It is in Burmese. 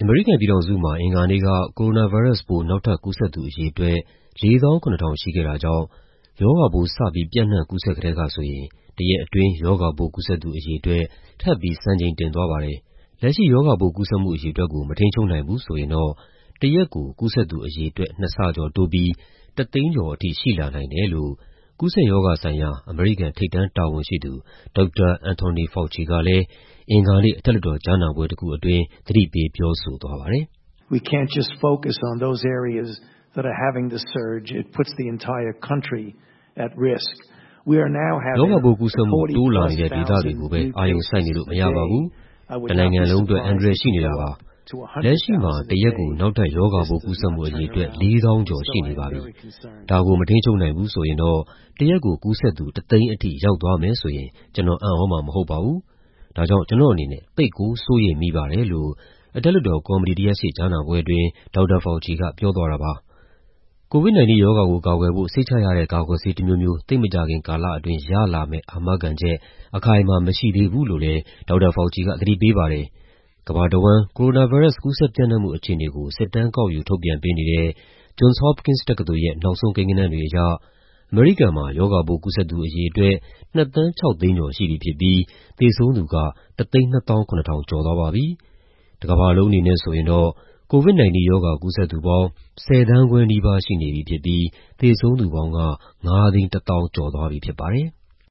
မေရိကန်ပြည်ထောင်စုမှာအင်္ဂါနေ့က ကိုရိုနာဗိုင်းရပ်စ်ပိုး နောက်ထပ်ကူးစက်သူအရေအတွက် 47,000 ရှိခဲ့တာကြောင့် ရောဂါပိုးစပြီး ပျံ့နှံ့ကူးစက်ကတည်းကဆိုရင် တရက်အတွင်း ရောဂါပိုးကူးစက်သူအရေအတွက် ထပ်ပြီး စံချိန်တင်သွားပါတယ်။ လက်ရှိ ရောဂါပိုးကူးစက်မှုအရေအတွက်ကို မထိန်းချုပ်နိုင်ဘူးဆိုရင်တော့ တရက်ကို ကူးစက်သူအရေအတွက် နှစ်ဆကျော်တိုးပြီး 1၀၀,000 ကျော်အထိ ရှိလာနိုင်တယ်လို့ ကူးစက်ရောဂါဆိုင်ရာ အမေရိကန် ထိပ်တန်းတာဝန်ရှိသူ ဒေါက်တာ Anthony Fauci ကလည်း အင်္ဂါနေ့ အထက်လွှတ်တော်ကြားနာပွဲတခုအတွင်း သတိပေးပြောဆိုသွားပါတယ်။ "We can't just focus on those areas that are having the surge. It puts the entire country at risk. We are now ရော having ဂါပိုးကူးစက်မှုတိုးလာနေတဲ့ဒေသတွေကိုပဲ အာရုံစိုက်နေလို့မရပါဘူး။ တနိုင်ငံလုံးအတွက် အန္တရာယ်ရှိနေတာပါ။ လက်ရှိမှာ တရက်ကို နောက်ထပ်ရောဂါပိုးကူးစက်မှုအရေအတွက် 4,000 ကျော်ရှိနေပါပြီ။ ဒါကိုမထိန်းချုပ်နိုင်ဘူးဆိုရင်တော့ တရက်ကိုကူးစက်သူ 1၀၀,000 အထိရောက်သွားမယ်ဆိုရင် ကျနော်အံ့သြမှာမဟုတ်ပါဘူး။ ဒါကြောင့် ကျနော့်အနေနဲ့ သိပ်ကိုစိုးရိမ်မိပါတယ်" လို့ အထက်လွှတ်တော် ကော်မတီတရပ်ရှေ့ကြားနာပွဲအတွင်း ဒေါက်တာ Fauci ကပြောသွားတာပါ။ COVID-19 ရောဂါကိုကာကွယ်ဖို့ စိတ်ချရတဲ့ကာကွယ်ဆေးတမျိုးမျိုး သိပ်မကြာခင်ကာလအတွင်း ရလာမယ့် အာမခံချက် အခိုင်အမာမရှိသေးဘူးလို့လည်း ဒေါက်တာ Fauci က သတိပေးပါတယ်။ ကမ္ဘာတဝန်း ကိုရိုနာဗိုင်းရပ်စ် ကူးစက်ပျံ့နှံ့မှုအခြေအနေကို စစ်တမ်းကောက်ယူ ထုတ်ပြန်ပေးနေတဲ့ Johns Hopkins တက္ကသိုလ်ရဲ့ နောက်ဆုံးကိန်းဂဏန်းတွေအရ အမေရိကန်မှာ ရောဂါပိုးကူးစက်သူအရေအတွက် 2,600,000 ကျော်ရှိပြီဖြစ်ပြီး သေဆုံးသူက 127,000 ကျော်သွားပါပြီ။ တကမ္ဘာလုံးအနေနဲ့ဆိုရင်တော့ COVID-19 ရောဂါကူးစက်သူပေါင်း 10,500,000 နီးပါးရှိနေပြီဖြစ်ပြီး သေဆုံးသူပေါင်းက 5၁၀,000 ကျော်သွားပြီဖြစ်ပါတယ်။